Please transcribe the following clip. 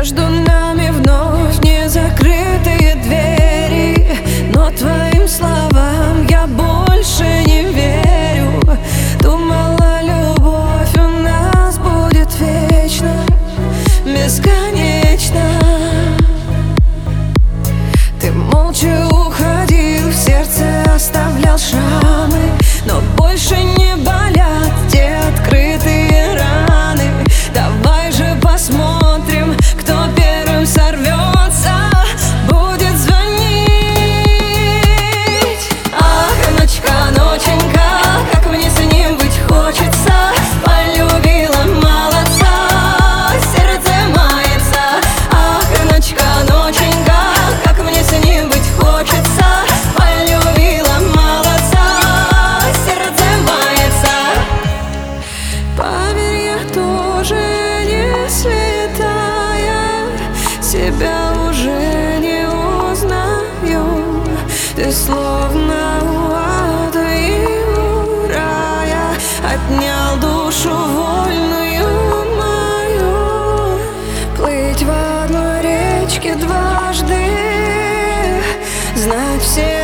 Между нами вновь не закрытые двери, но твоим словам я больше не верю. Думала, любовь у нас будет вечна, бесконечно. Ты молча уходил, в сердце оставлял шрамы, но больше не болят те открытые раны. Давай же посмотрим, кто первым сорвется, будет звонить. Ах, ночка, ноченька, как мне с ним быть хочется. Полюбила молодца, сердце мается. Ах, ночка, ноченька, как мне с ним быть хочется. Полюбила молодца, сердце мается. Поверь, я тоже не святая, себя уже не узнаю. Ты словно у ада и у рая отнял душу вольную мою. Плыть в одной речке дважды, знать все